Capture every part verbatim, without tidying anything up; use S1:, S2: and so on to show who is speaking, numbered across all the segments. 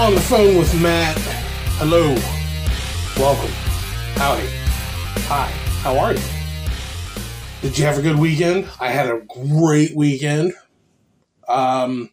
S1: On the phone with Matt. Hello. Welcome. Howdy. Hi. How are you? Did you have a good weekend? I had a great weekend. Um,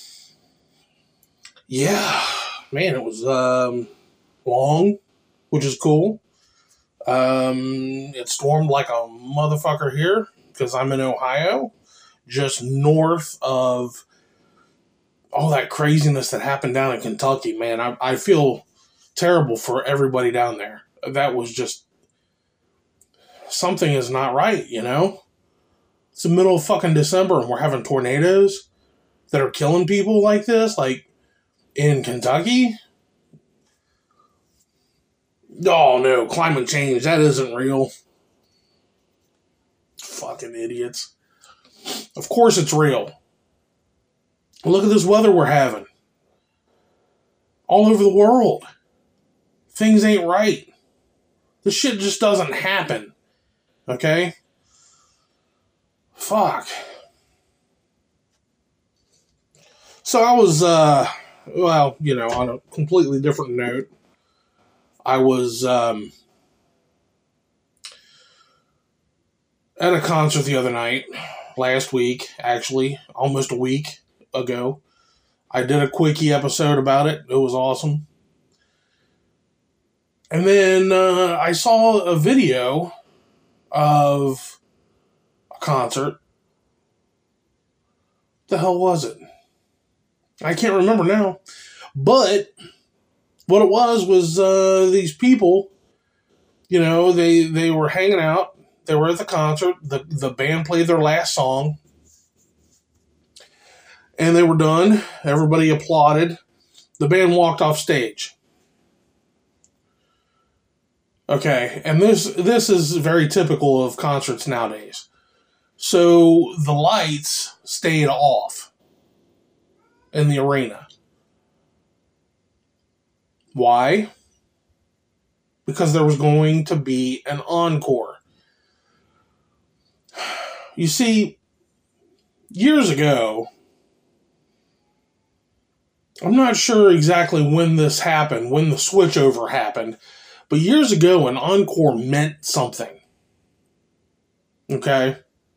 S1: yeah, man, it was um, long, which is cool. Um, it stormed like a motherfucker here because I'm in Ohio, just north of all that craziness that happened down in Kentucky, man. I, I feel terrible for everybody down there. That was just, something is not right, you know? It's the middle of fucking December and we're having tornadoes that are killing people like this, like in Kentucky. Oh no, climate change, that isn't real. Fucking idiots. Of course it's real. Look at this weather we're having. All over the world. Things ain't right. This shit just doesn't happen. Okay? Fuck. So I was, uh, well, you know, on a completely different note, I was um, at a concert the other night, last week, actually, almost a week ago. I did a quickie episode about it. It was awesome. And then uh, I saw a video of a concert. What the hell was it? I can't remember now. But what it was was uh, these people, you know, they, they were hanging out. They were at the concert. The, the band played their last song. And they were done. Everybody applauded. The band walked off stage. Okay, and this this is very typical of concerts nowadays. So the lights stayed off in the arena. Why? Because there was going to be an encore. You see, years ago, I'm not sure exactly when this happened, when the switchover happened, but years ago, an encore meant something. Okay?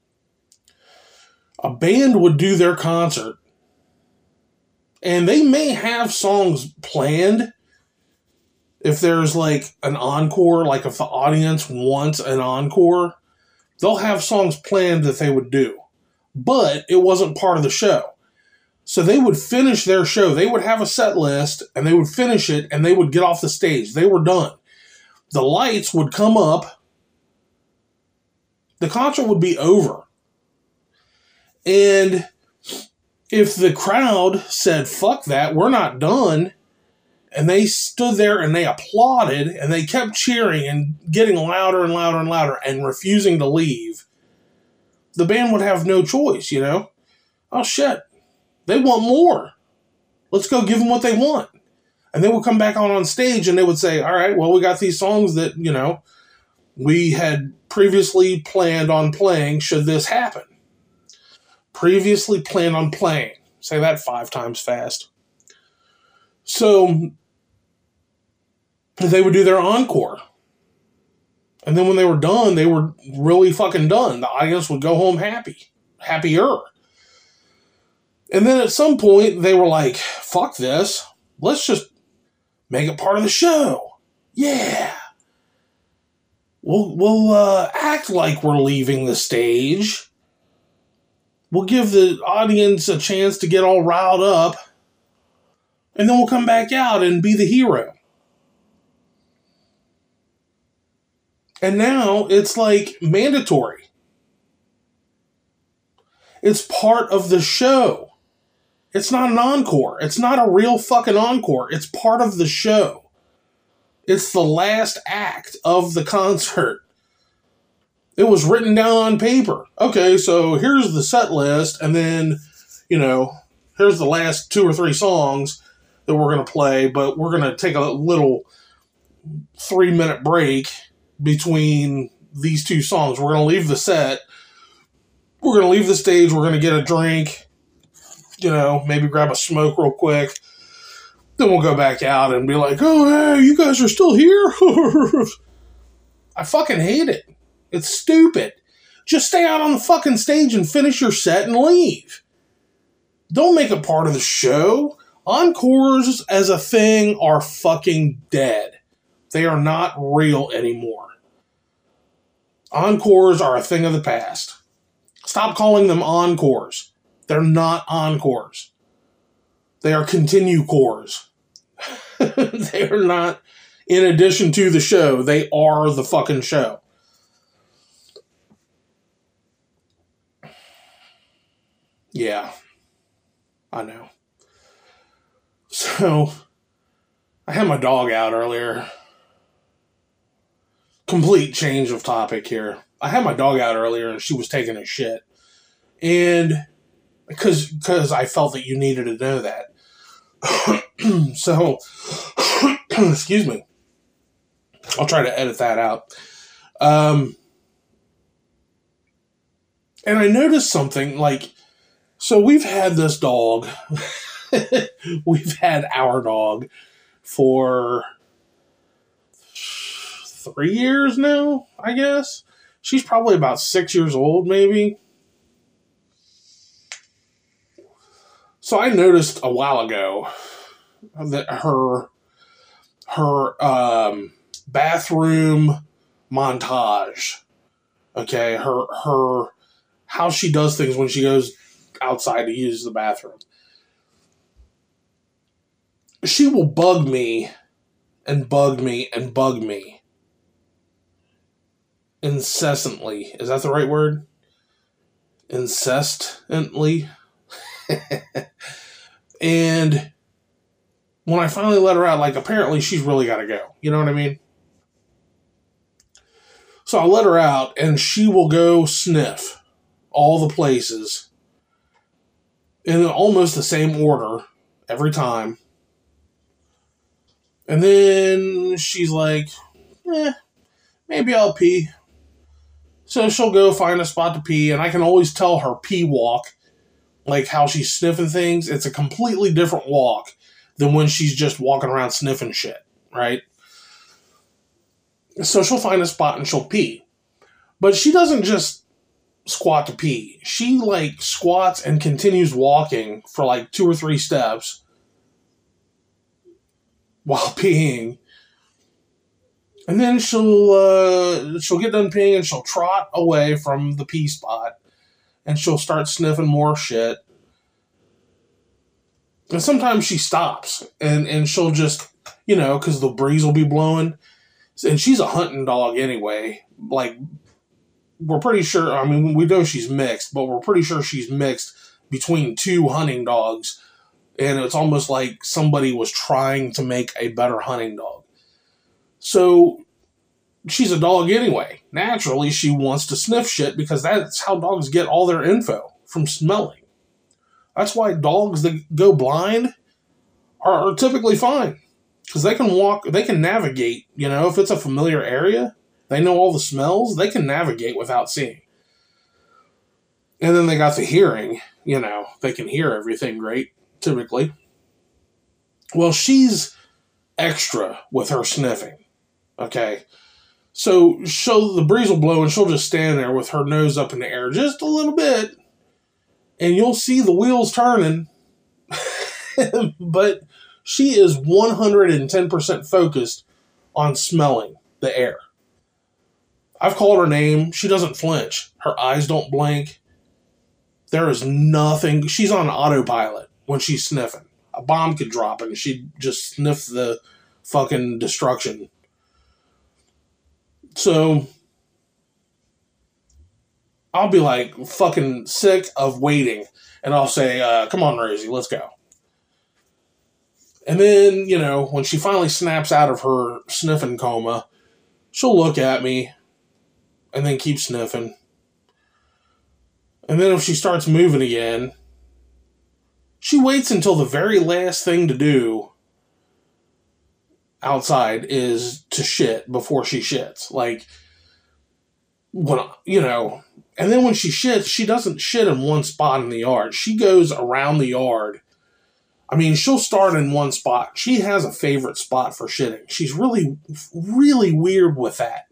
S1: A band would do their concert, and they may have songs planned if there's like an encore, like if the audience wants an encore, they'll have songs planned that they would do. But it wasn't part of the show. So they would finish their show. They would have a set list, and they would finish it, and they would get off the stage. They were done. The lights would come up. The concert would be over. And if the crowd said, fuck that, we're not done, and they stood there and they applauded, and they kept cheering and getting louder and louder and louder and refusing to leave, the band would have no choice, you know? Oh, shit. They want more. Let's go give them what they want. And they would come back on on stage and they would say, all right, well, we got these songs that, you know, we had previously planned on playing should this happen. Previously planned on playing. Say that five times fast. So they would do their encore. And then when they were done, they were really fucking done. The audience would go home happy. Happier. And then at some point, they were like, fuck this. Let's just make it part of the show. Yeah. We'll, we'll uh, act like we're leaving the stage. We'll give the audience a chance to get all riled up. And then we'll come back out and be the hero. And now it's like mandatory. It's part of the show. It's not an encore. It's not a real fucking encore. It's part of the show. It's the last act of the concert. It was written down on paper. Okay, so here's the set list, and then, you know, here's the last two or three songs that we're going to play, but we're going to take a little three-minute break between these two songs. We're going to leave the set. We're going to leave the stage. We're going to get a drink. You know, maybe grab a smoke real quick. Then we'll go back out and be like, oh, hey, you guys are still here? I fucking hate it. It's stupid. Just stay out on the fucking stage and finish your set and leave. Don't make it part of the show. Encores as a thing are fucking dead. They are not real anymore. Encores are a thing of the past. Stop calling them encores. They're not encores. They are continue cores. They are not in addition to the show. They are the fucking show. Yeah. I know. So, I had my dog out earlier. Complete change of topic here. I had my dog out earlier and she was taking a shit. And because because I felt that you needed to know that. So, excuse me. I'll try to edit that out. Um, and I noticed something, like, so we've had this dog. We've had our dog for three years now, I guess. She's probably about six years old, maybe. So I noticed a while ago that her her um, bathroom montage, okay, her her how she does things when she goes outside to use the bathroom. She will bug me and bug me and bug me incessantly. Is that the right word? Incessantly. And when I finally let her out, like, apparently she's really got to go. You know what I mean? So I let her out, and she will go sniff all the places in almost the same order every time. And then she's like, eh, maybe I'll pee. So she'll go find a spot to pee, and I can always tell her pee walk, like how she's sniffing things. It's a completely different walk than when she's just walking around sniffing shit, right? So she'll find a spot and she'll pee. But she doesn't just squat to pee. She, like, squats and continues walking for, like, two or three steps while peeing. And then she'll uh, she'll get done peeing and she'll trot away from the pee spot. And she'll start sniffing more shit. And sometimes she stops. And, and she'll just, you know, because the breeze will be blowing. And she's a hunting dog anyway. Like, we're pretty sure, I mean, we know she's mixed. But we're pretty sure she's mixed between two hunting dogs. And it's almost like somebody was trying to make a better hunting dog. So, she's a dog anyway. Naturally, she wants to sniff shit because that's how dogs get all their info, from smelling. That's why dogs that go blind are, are typically fine. Because they can walk, they can navigate, you know, if it's a familiar area, they know all the smells, they can navigate without seeing. And then they got the hearing, you know, they can hear everything great, typically. Well, she's extra with her sniffing, okay? So she'll, the breeze will blow and she'll just stand there with her nose up in the air just a little bit. And you'll see the wheels turning. But she is one hundred ten percent focused on smelling the air. I've called her name. She doesn't flinch. Her eyes don't blink. There is nothing. She's on autopilot when she's sniffing. A bomb could drop and she'd just sniff the fucking destruction. So, I'll be like fucking sick of waiting. And I'll say, uh, come on, Rosie, let's go. And then, you know, when she finally snaps out of her sniffing coma, she'll look at me and then keep sniffing. And then if she starts moving again, she waits until the very last thing to do outside is to shit before she shits. Like, when, you know, and then when she shits, she doesn't shit in one spot in the yard. She goes around the yard I mean, she'll start in one spot. She has a favorite spot for shitting. She's really, really weird with that.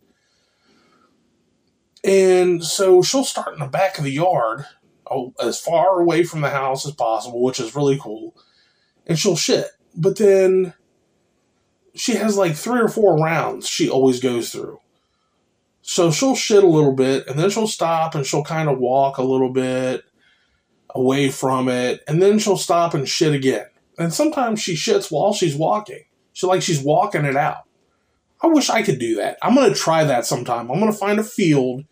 S1: And so she'll start in the back of the yard, oh, as far away from the house as possible, which is really cool. And she'll shit. But then she has like three or four rounds she always goes through. So she'll shit a little bit, and then she'll stop, and she'll kind of walk a little bit away from it, and then she'll stop and shit again. And sometimes she shits while she's walking. She like she's walking it out. I wish I could do that. I'm going to try that sometime. I'm going to find a field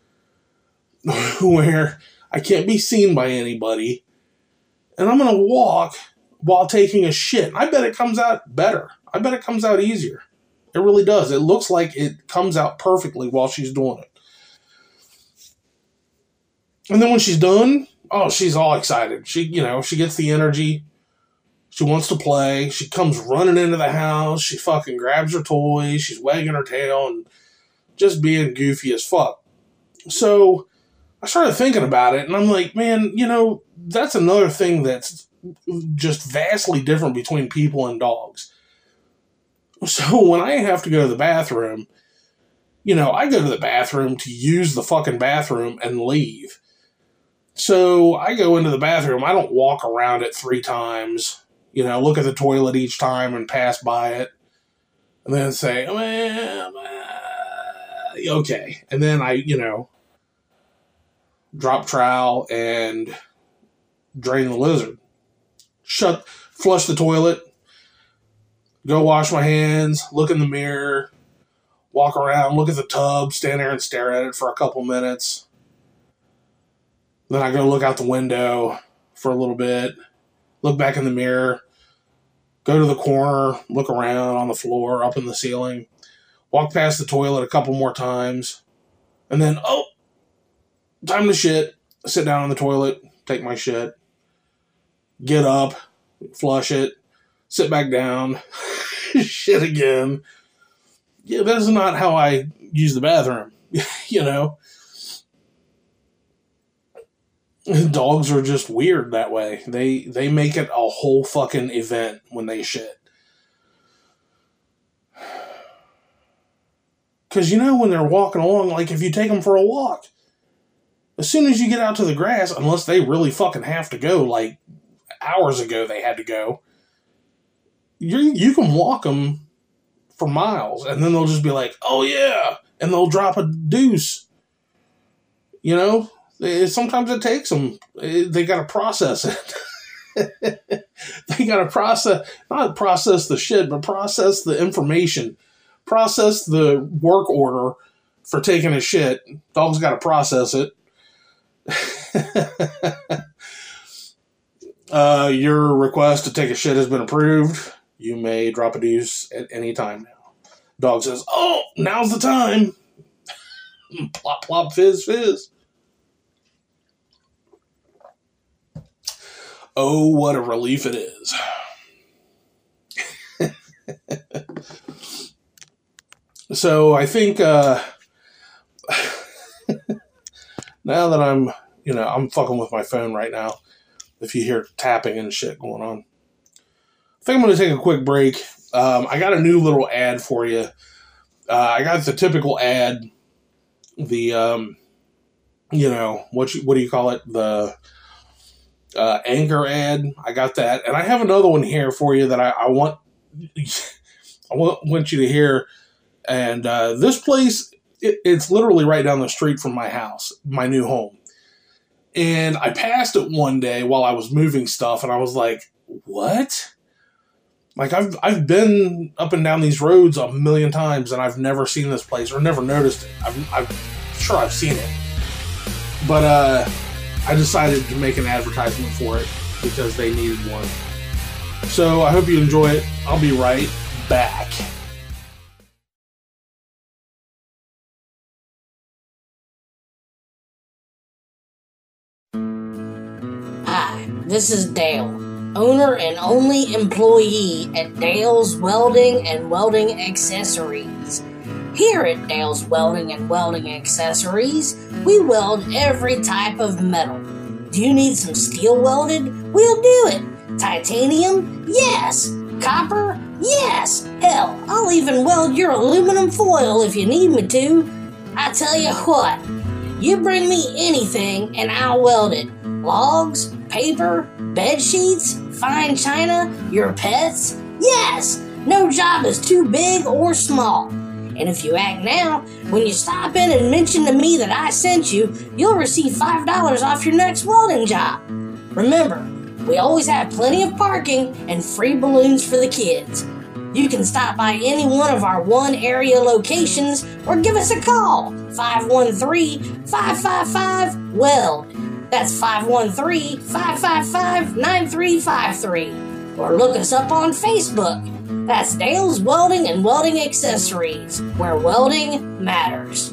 S1: where I can't be seen by anybody, and I'm going to walk while taking a shit. I bet it comes out better. I bet it comes out easier. It really does. It looks like it comes out perfectly while she's doing it. And then when she's done, oh, she's all excited. She, you know, she gets the energy. She wants to play. She comes running into the house. She fucking grabs her toys. She's wagging her tail and just being goofy as fuck. So I started thinking about it, and I'm like, man, you know, that's another thing that's just vastly different between people and dogs. So when I have to go to the bathroom, you know, I go to the bathroom to use the fucking bathroom and leave. So I go into the bathroom. I don't walk around it three times, you know, look at the toilet each time and pass by it. And then say, well, uh, okay. And then I, you know, drop trowel and drain the lizard. Shut, flush the toilet. Go wash my hands, look in the mirror, walk around, look at the tub, stand there and stare at it for a couple minutes. Then I go look out the window for a little bit, look back in the mirror, go to the corner, look around on the floor, up in the ceiling, walk past the toilet a couple more times, and then, oh, time to shit, sit down on the toilet, take my shit, get up, flush it, sit back down, shit again. Yeah, that's not how I use the bathroom, you know. Dogs are just weird that way. They they make it a whole fucking event when they shit. Because, you know, when they're walking along, like if you take them for a walk, as soon as you get out to the grass, unless they really fucking have to go, like hours ago they had to go, You you can walk them for miles, and then they'll just be like, oh, yeah, and they'll drop a deuce. You know, it, sometimes it takes them. It, they got to process it. They got to process, not process the shit, but process the information. Process the work order for taking a shit. Dogs got to process it. uh, your request to take a shit has been approved. You may drop a deuce at any time now. Dog says, oh, now's the time. Plop, plop, fizz, fizz. Oh, what a relief it is. So I think uh, now that I'm, you know, I'm fucking with my phone right now. If you hear tapping and shit going on. I think I'm going to take a quick break. Um, I got a new little ad for you. Uh, I got the typical ad, the, um, you know, what you, what do you call it? The uh, Anchor ad. I got that. And I have another one here for you that I, I want I want, want you to hear. And uh, this place, it, it's literally right down the street from my house, my new home. And I passed it one day while I was moving stuff, and I was like, what? Like, I've I've been up and down these roads a million times, and I've never seen this place or never noticed it. I'm, I'm sure I've seen it. But uh, I decided to make an advertisement for it because they needed one. So I hope you enjoy it. I'll be right back.
S2: Hi, this is Dale, owner and only employee at Dale's Welding and Welding Accessories. Here at Dale's Welding and Welding Accessories, we weld every type of metal. Do you need some steel welded? We'll do it. Titanium? Yes. Copper? Yes. Hell, I'll even weld your aluminum foil if you need me to. I tell you what, you bring me anything and I'll weld it. Logs, paper, bed sheets, fine china, your pets? Yes. No job is too big or small. And if you act now, when you stop in and mention to me that I sent you, you'll receive five dollars off your next welding job. Remember, we always have plenty of parking and free balloons for the kids. You can stop by any one of our one area locations or give us a call, five one three, five five five, W E L D. That's five one three, five five five, nine three five three. Or look us up on Facebook. That's Dale's Welding and Welding Accessories, where welding matters.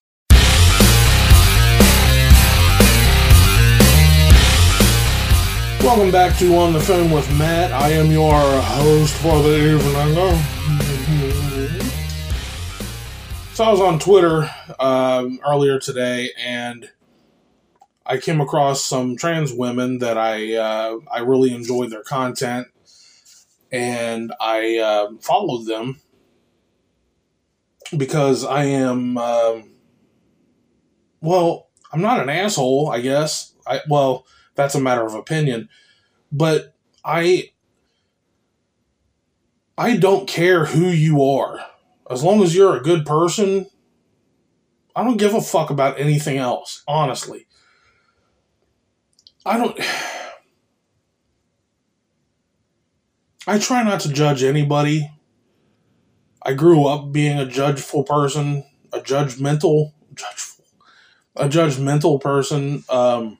S1: Welcome back to On the Phone with Matt. I am your host for the evening. So I was on Twitter um, earlier today, and I came across some trans women that I uh, I really enjoyed their content, and I uh, followed them because I am, uh, well, I'm not an asshole, I guess. I well. That's a matter of opinion, but I I don't care who you are. As long as you're a good person, I don't give a fuck about anything else, honestly. I don't I try not to judge anybody. I grew up being a judgeful person, a judgmental judgeful, a judgmental person. Um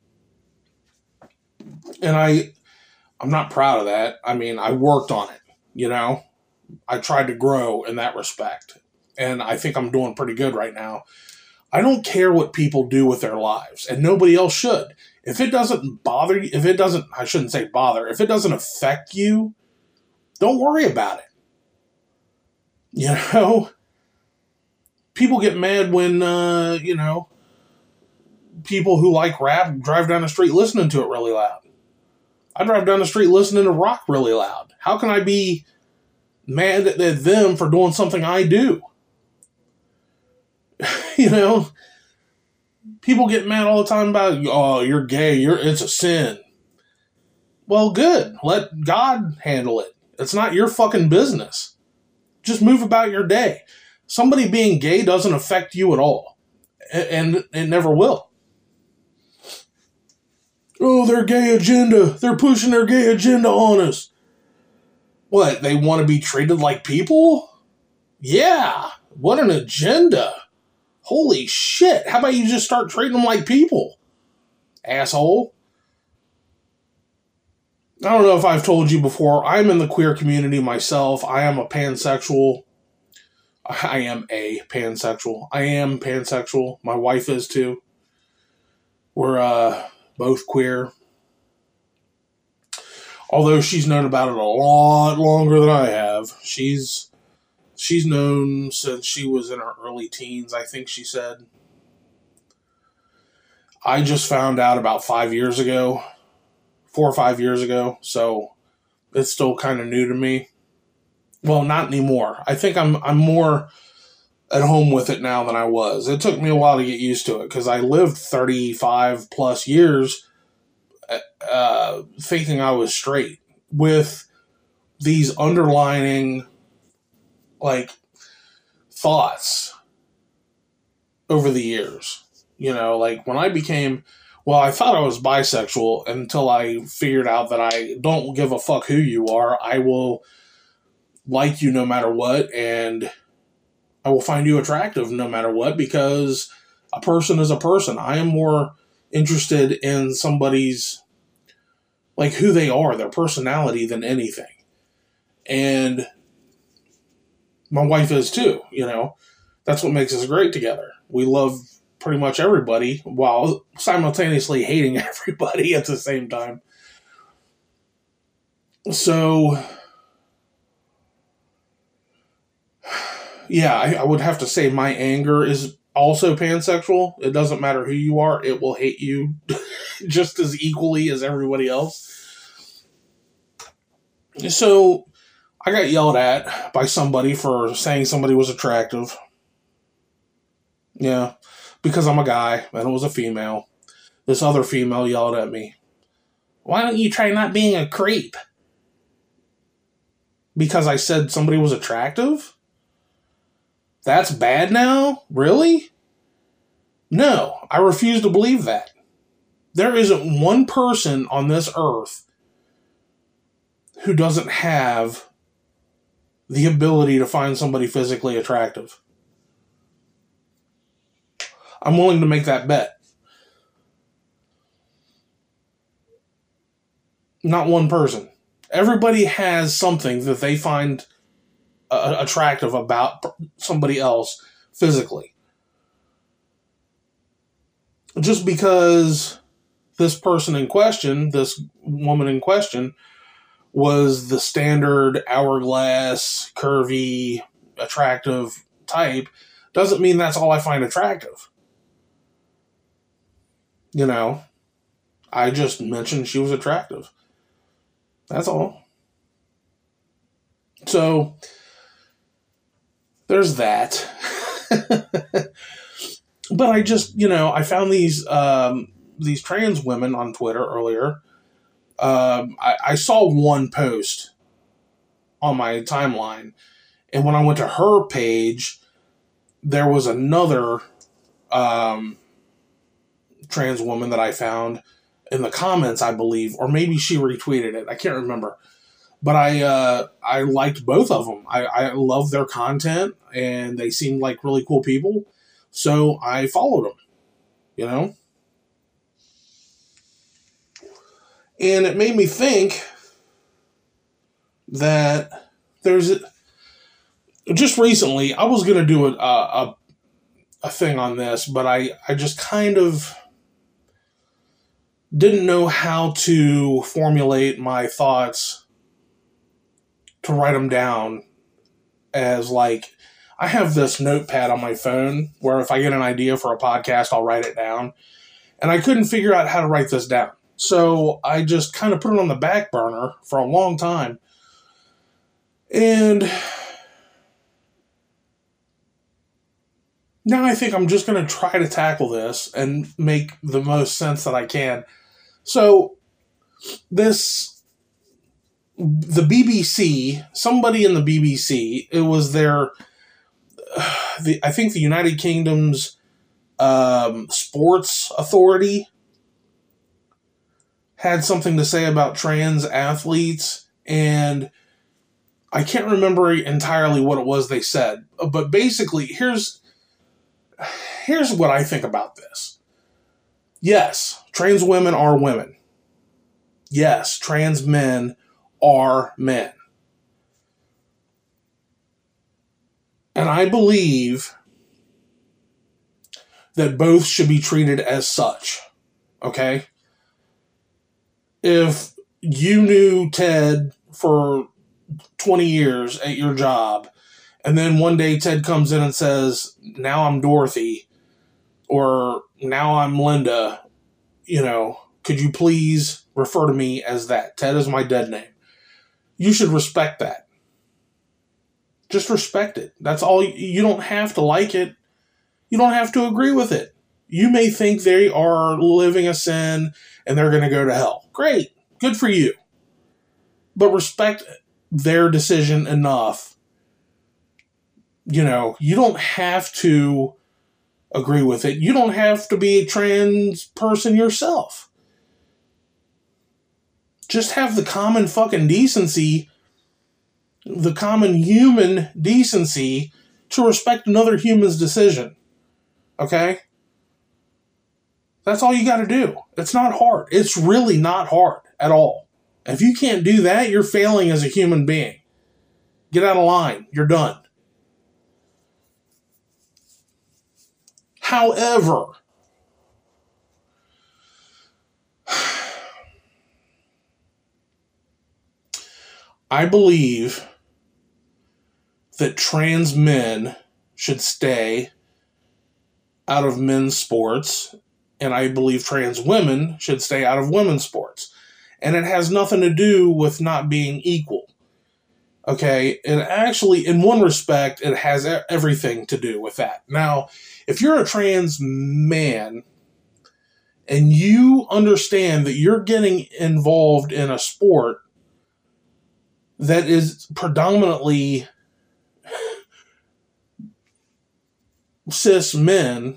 S1: And I, I'm not proud of that. I mean, I worked on it, you know. I tried to grow in that respect. And I think I'm doing pretty good right now. I don't care what people do with their lives. And nobody else should. If it doesn't bother you, if it doesn't, I shouldn't say bother. If it doesn't affect you, don't worry about it. You know. People get mad when, uh, you know, people who like rap drive down the street listening to it really loud. I drive down the street listening to rock really loud. How can I be mad at them for doing something I do? You know, people get mad all the time about, oh, you're gay, you're it's a sin. Well, good. Let God handle it. It's not your fucking business. Just move about your day. Somebody being gay doesn't affect you at all. And it never will. Oh, their gay agenda. They're pushing their gay agenda on us. What, they want to be treated like people? Yeah. What an agenda. Holy shit. How about you just start treating them like people? Asshole. I don't know if I've told you before. I'm in the queer community myself. I am a pansexual. I am a pansexual. I am pansexual. My wife is too. We're, uh... both queer. Although she's known about it a lot longer than I have. She's she's known since she was in her early teens, I think she said. I just found out about five years ago. Four or five years ago. So it's still kind of new to me. Well, not anymore. I think I'm I'm more at home with it now than I was. It took me a while to get used to it because I lived thirty-five plus years uh, thinking I was straight with these underlining like thoughts over the years. You know, like when I became, well, I thought I was bisexual until I figured out that I don't give a fuck who you are. I will like you no matter what, and I will find you attractive no matter what, because a person is a person. I am more interested in somebody's, like, who they are, their personality, than anything. And my wife is too, you know. That's what makes us great together. We love pretty much everybody while simultaneously hating everybody at the same time. So yeah, I, I would have to say my anger is also pansexual. It doesn't matter who you are. It will hate you just as equally as everybody else. So I got yelled at by somebody for saying somebody was attractive. Yeah, because I'm a guy and it was a female. This other female yelled at me, "Why don't you try not being a creep?" Because I said somebody was attractive? That's bad now? Really? No, I refuse to believe that. There isn't one person on this earth who doesn't have the ability to find somebody physically attractive. I'm willing to make that bet. Not one person. Everybody has something that they find uh, attractive about somebody else physically. Just because this person in question, this woman in question, was the standard hourglass, curvy, attractive type, doesn't mean that's all I find attractive. You know, I just mentioned she was attractive. That's all. So, there's that. But I just, you know, I found these um, these trans women on Twitter earlier. Um, I, I saw one post on my timeline, and when I went to her page, there was another um, trans woman that I found in the comments, I believe, or maybe she retweeted it. I can't remember. But I uh, I liked both of them. I, I love their content, and they seemed like really cool people. So I followed them, you know? And it made me think that there's... Just recently, I was going to do a, a, a thing on this, but I, I just kind of didn't know how to formulate my thoughts to write them down as, like, I have this notepad on my phone where if I get an idea for a podcast, I'll write it down. And I couldn't figure out how to write this down. So I just kind of put it on the back burner for a long time. And now I think I'm just going to try to tackle this and make the most sense that I can. So this, the B B C, somebody in the B B C, it was their... The, I think the United Kingdom's um, sports authority had something to say about trans athletes, and I can't remember entirely what it was they said. But basically, here's here's what I think about this. Yes, trans women are women. Yes, trans men are men. And I believe that both should be treated as such. Okay? If you knew Ted for twenty years at your job, and then one day Ted comes in and says, "Now I'm Dorothy," or "Now I'm Linda," you know, could you please refer to me as that? Ted is my dead name. You should respect that. Just respect it. That's all. You don't have to like it. You don't have to agree with it. You may think they are living a sin and they're going to go to hell. Great. Good for you. But respect their decision enough. You know, you don't have to agree with it. You don't have to be a trans person yourself. Just have the common fucking decency, the common human decency to respect another human's decision. Okay? That's all you got to do. It's not hard. It's really not hard at all. If you can't do that, you're failing as a human being. Get out of line. You're done. However, I believe that trans men should stay out of men's sports, and I believe trans women should stay out of women's sports. And it has nothing to do with not being equal. Okay, and actually, in one respect, it has everything to do with that. Now, if you're a trans man and you understand that you're getting involved in a sport that is predominantly cis men,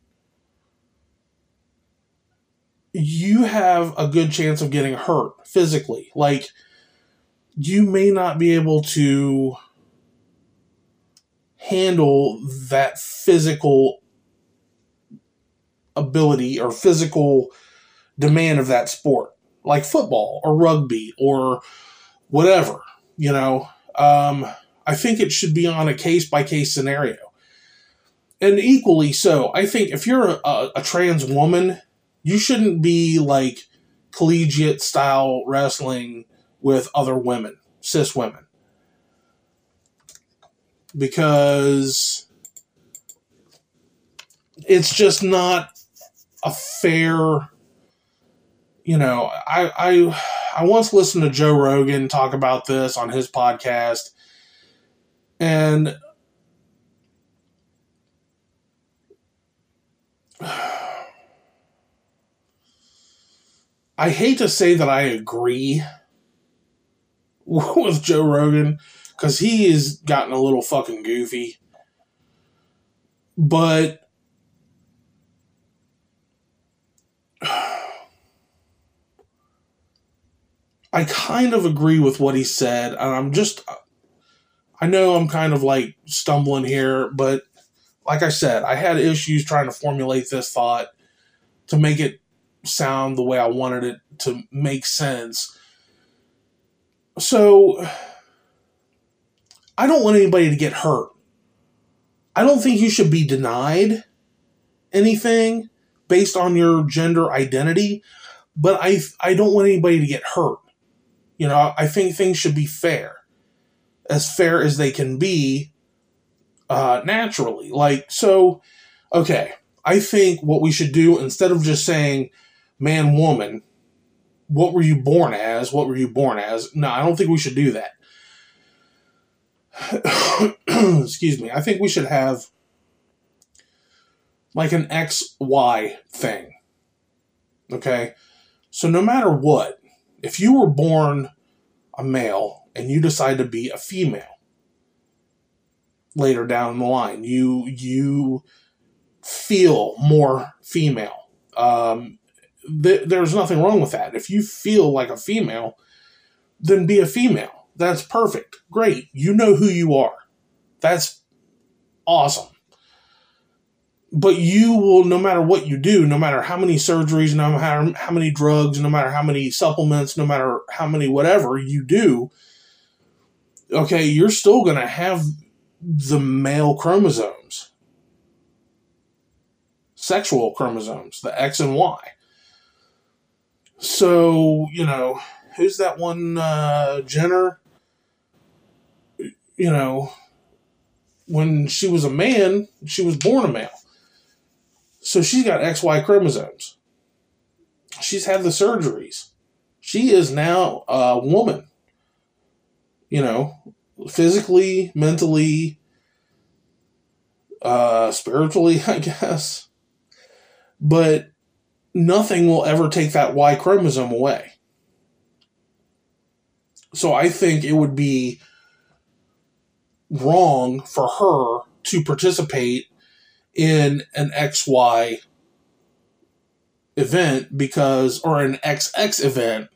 S1: you have a good chance of getting hurt physically. Like, you may not be able to handle that physical ability or physical demand of that sport, like football or rugby or whatever, you know. Um, I think it should be on a case-by-case scenario. And equally so, I think if you're a, a, a trans woman, you shouldn't be like collegiate style wrestling with other women, cis women. Because it's just not a fair, you know, I, I, I once listened to Joe Rogan talk about this on his podcast, and I hate to say that I agree with Joe Rogan, because he has gotten a little fucking goofy. But I kind of agree with what he said, and I'm just, I know I'm kind of like stumbling here, but like I said, I had issues trying to formulate this thought to make it sound the way I wanted it to make sense. So, I don't want anybody to get hurt. I don't think you should be denied anything based on your gender identity, but I I don't want anybody to get hurt. You know, I think things should be fair. As fair as they can be uh, naturally. Like, so, okay, I think what we should do, instead of just saying man, woman, what were you born as? What were you born as? No, I don't think we should do that. Excuse me. I think we should have like an X Y thing. Okay? So no matter what, if you were born a male and you decide to be a female later down the line, you you feel more female. Um, th- there's nothing wrong with that. If you feel like a female, then be a female. That's perfect. Great. You know who you are. That's awesome. But you will, no matter what you do, no matter how many surgeries, no matter how many drugs, no matter how many supplements, no matter how many whatever you do, okay, you're still going to have the male chromosomes. Sexual chromosomes, the X and Y. So, you know, who's that one, uh, Jenner? You know, when she was a man, she was born a male. So she's got X Y chromosomes. She's had the surgeries. She is now a woman. You know, physically, mentally, uh, spiritually, I guess. But nothing will ever take that Y chromosome away. So I think it would be wrong for her to participate in an X Y event because, or an X X event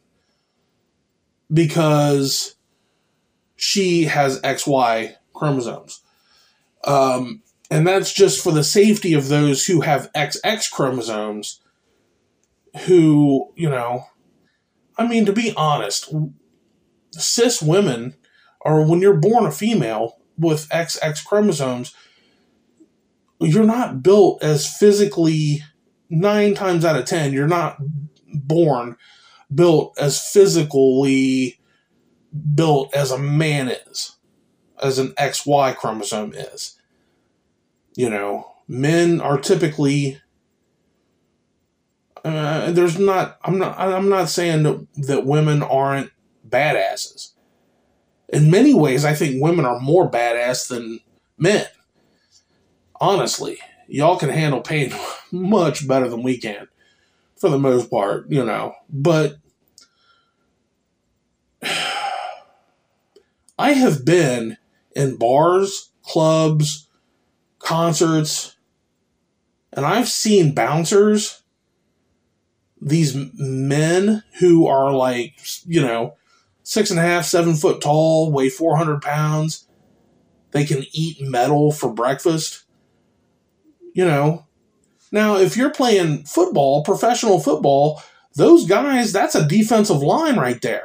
S1: because she has X Y chromosomes. Um, and that's just for the safety of those who have X X chromosomes who, you know, I mean, to be honest, cis women, or when you're born a female with X X chromosomes, you're not built as physically, nine times out of ten, you're not born built as physically built as a man is, as an X Y chromosome is. You know, men are typically, uh, there's not, I'm not, I'm not saying that, that women aren't badasses. In many ways, I think women are more badass than men. Honestly, y'all can handle pain much better than we can, for the most part, you know. But I have been in bars, clubs, concerts, and I've seen bouncers, these men who are like, you know, six and a half, seven foot tall, weigh four hundred pounds. They can eat metal for breakfast. You know, now if you're playing football, professional football, those guys, that's a defensive line right there.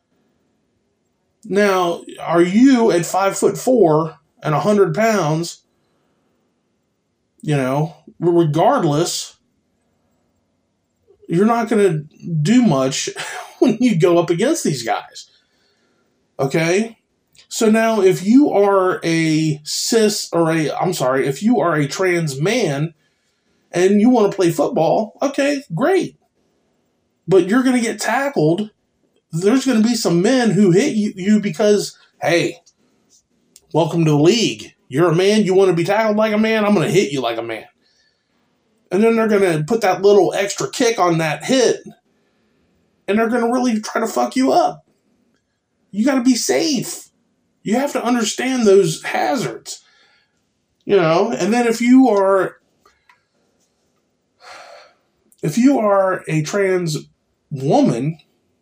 S1: Now, are you at five foot four and a hundred pounds? You know, regardless, you're not going to do much when you go up against these guys. Okay? So now if you are a cis or a, I'm sorry, if you are a trans man and you want to play football, okay, great. But you're going to get tackled. There's going to be some men who hit you, you because, hey, welcome to the league. You're a man, you want to be tackled like a man, I'm going to hit you like a man. And then they're going to put that little extra kick on that hit, and they're going to really try to fuck you up. You got to be safe. You have to understand those hazards. You know, and then if you are, if you are a trans woman,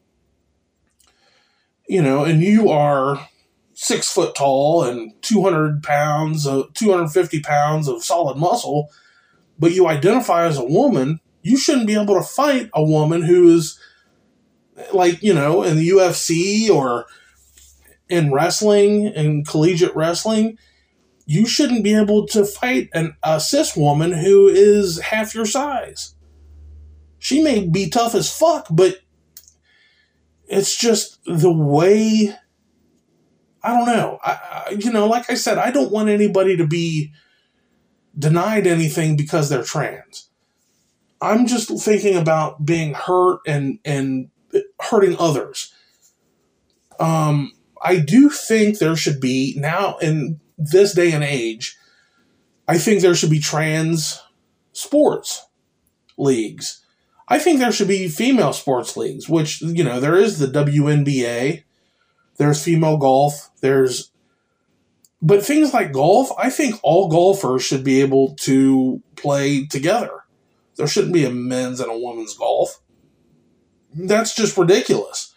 S1: you know, and you are six foot tall and two hundred pounds, uh, two hundred fifty pounds of solid muscle, but you identify as a woman, you shouldn't be able to fight a woman who is like, you know, in the U F C or in wrestling, in collegiate wrestling. You shouldn't be able to fight an, a cis woman who is half your size. She may be tough as fuck, but it's just the way, I don't know. I, I, you know, like I said, I don't want anybody to be denied anything because they're trans. I'm just thinking about being hurt and, and hurting others. Um, I do think there should be, now in this day and age, I think there should be trans sports leagues. I think there should be female sports leagues, which, you know, there is the W N B A, there's female golf, there's, but things like golf, I think all golfers should be able to play together. There shouldn't be a men's and a women's golf. That's just ridiculous.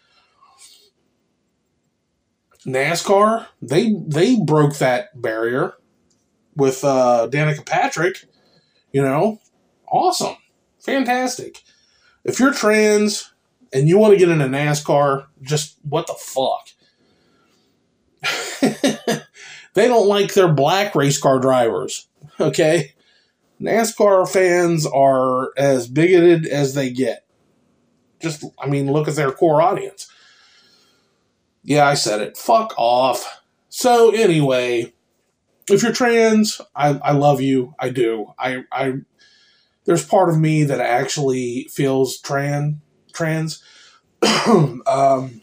S1: NASCAR, they they broke that barrier with uh, Danica Patrick. You know, awesome. Fantastic. If you're trans and you want to get into NASCAR, just what the fuck? They don't like their black race car drivers, okay? NASCAR fans are as bigoted as they get. Just, I mean, look at their core audience. Yeah, I said it. Fuck off. So, anyway, if you're trans, I, I love you. I do. I, I, there's part of me that actually feels trans. Trans. um,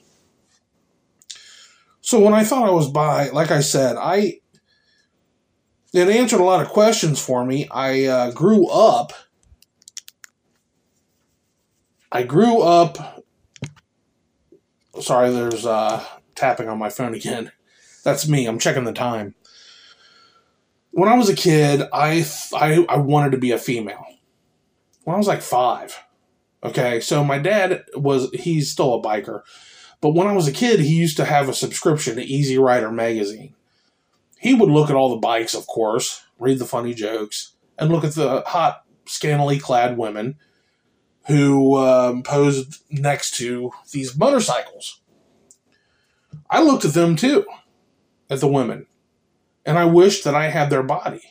S1: so when I thought I was bi, like I said, I it answered a lot of questions for me. I uh, grew up. I grew up. Sorry, there's uh, tapping on my phone again. That's me. I'm checking the time. When I was a kid, I, I, I wanted to be a female. When I was like five. Okay, so my dad was, he's still a biker. But when I was a kid, he used to have a subscription to Easy Rider magazine. He would look at all the bikes, of course, read the funny jokes, and look at the hot, scantily clad women who um, posed next to these motorcycles. I looked at them too, at the women, and I wished that I had their body.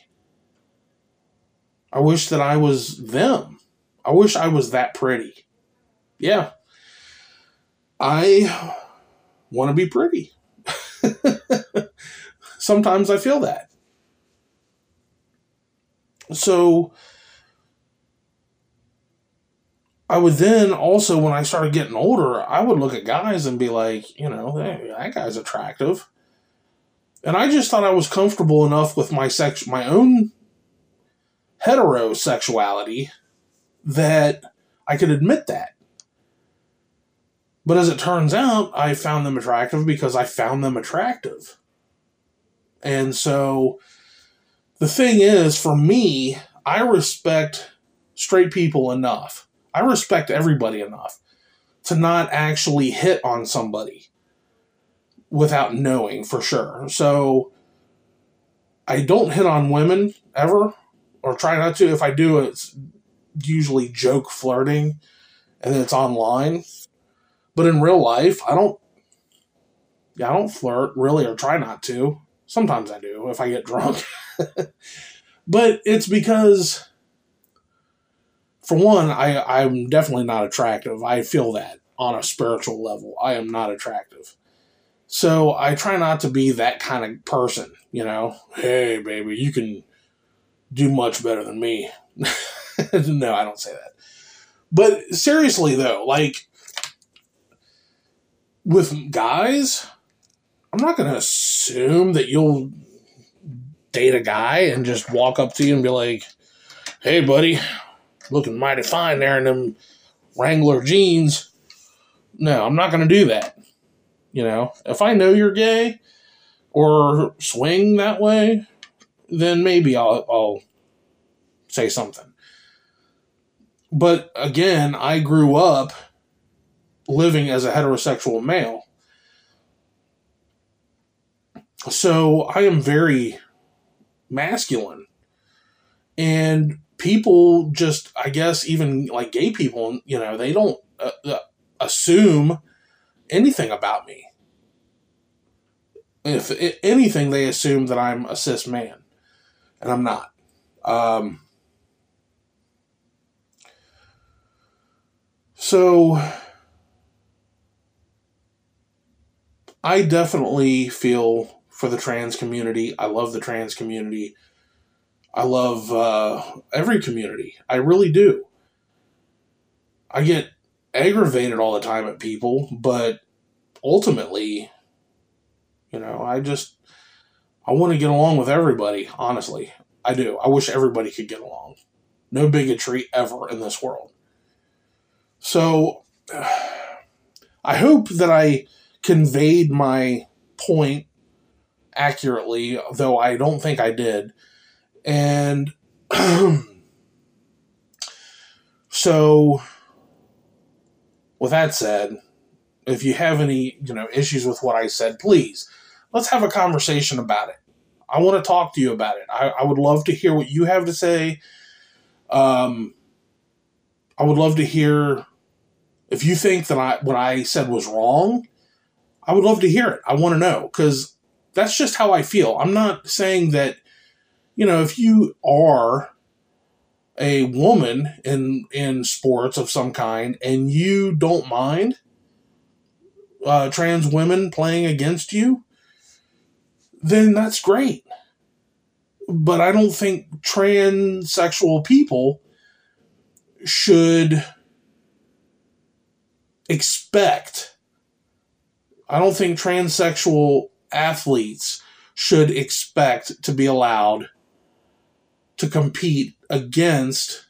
S1: I wish that I was them. I wish I was that pretty. Yeah. I want to be pretty. Sometimes I feel that. So I would then also, when I started getting older, I would look at guys and be like, you know, hey, that guy's attractive. And I just thought I was comfortable enough with my sex, my own heterosexuality that I could admit that. But as it turns out, I found them attractive because I found them attractive. And so the thing is, for me, I respect straight people enough. I respect everybody enough to not actually hit on somebody without knowing for sure. So I don't hit on women ever, or try not to. If I do, it's usually joke flirting, and it's online. But in real life, I don't, yeah, I don't flirt really, or try not to. Sometimes I do if I get drunk. But it's because, for one, I, I'm definitely not attractive. I feel that on a spiritual level. I am not attractive. So I try not to be that kind of person, you know. Hey, baby, you can do much better than me. No, I don't say that. But seriously, though, like, with guys, I'm not going to assume that you'll date a guy and just walk up to you and be like, hey, buddy, looking mighty fine there in them Wrangler jeans. No, I'm not going to do that. You know, if I know you're gay or swing that way, then maybe I'll, I'll say something. But again, I grew up living as a heterosexual male. So I am very masculine. And people just, I guess, even like gay people, you know, they don't uh, uh, assume anything about me. If, if anything, they assume that I'm a cis man. And I'm not. Um, so I definitely feel for the trans community. I love the trans community. I love uh, every community. I really do. I get aggravated all the time at people, but ultimately, you know, I just, I want to get along with everybody, honestly. I do. I wish everybody could get along. No bigotry ever in this world. So, I hope that I conveyed my point accurately, though I don't think I did. And so, with that said, if you have any, you know, issues with what I said, please, let's have a conversation about it. I want to talk to you about it. I, I would love to hear what you have to say. Um, I would love to hear if you think that I what I said was wrong. I would love to hear it. I want to know, because that's just how I feel. I'm not saying that, you know, if you are a woman in in sports of some kind and you don't mind uh, trans women playing against you, then that's great. But I don't think transsexual people should expect, I don't think transsexual athletes should expect to be allowed to compete against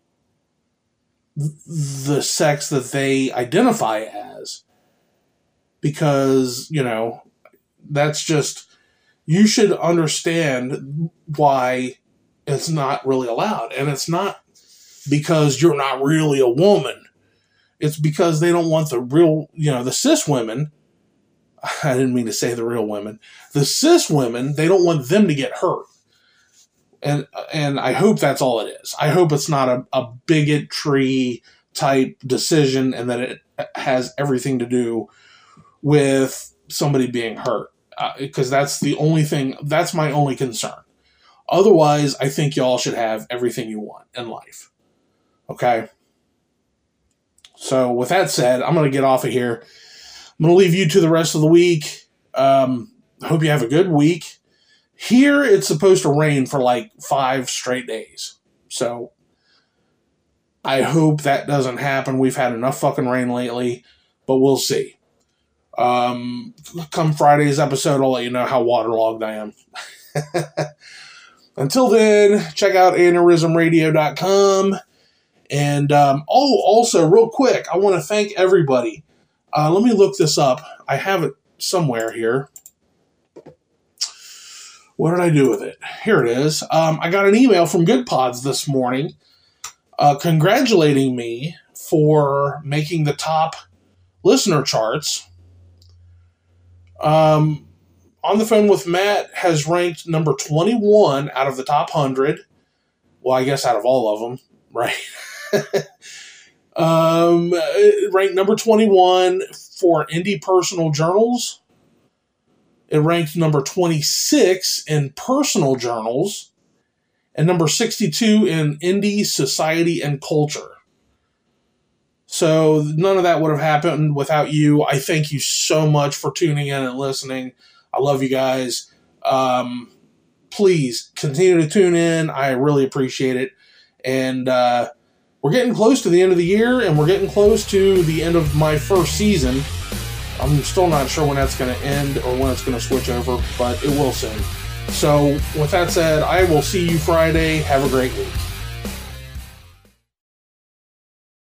S1: the sex that they identify as. Because, you know, that's just, you should understand why it's not really allowed. And it's not because you're not really a woman. It's because they don't want the real, you know, the cis women. I didn't mean to say the real women. The cis women, they don't want them to get hurt. And and I hope that's all it is. I hope it's not a, a bigotry type decision and that it has everything to do with somebody being hurt. Because uh, that's the only thing, that's my only concern. Otherwise, I think y'all should have everything you want in life. Okay? So, with that said, I'm going to get off of here. I'm going to leave you to the rest of the week. Um, I hope you have a good week. Here, it's supposed to rain for like five straight days. So, I hope that doesn't happen. We've had enough fucking rain lately, but we'll see. Um, come Friday's episode, I'll let you know how waterlogged I am. Until then, check out aneurysm radio dot com. And, um, oh, also, real quick, I want to thank everybody. Uh, let me look this up. I have it somewhere here. What did I do with it? Here it is. Um, I got an email from Good Pods this morning uh, congratulating me for making the top listener charts. Um, On the Phone with Matt has ranked number twenty-one out of the top one hundred. Well, I guess out of all of them, right? um, it ranked number twenty-one for Indie Personal Journals. It ranked number twenty-six in Personal Journals. And number sixty-two in Indie Society and Culture. So none of that would have happened without you. I thank you so much for tuning in and listening. I love you guys. Um, please continue to tune in. I really appreciate it. And uh, we're getting close to the end of the year, and we're getting close to the end of my first season. I'm still not sure when that's going to end or when it's going to switch over, but it will soon. So with that said, I will see you Friday. Have a great week.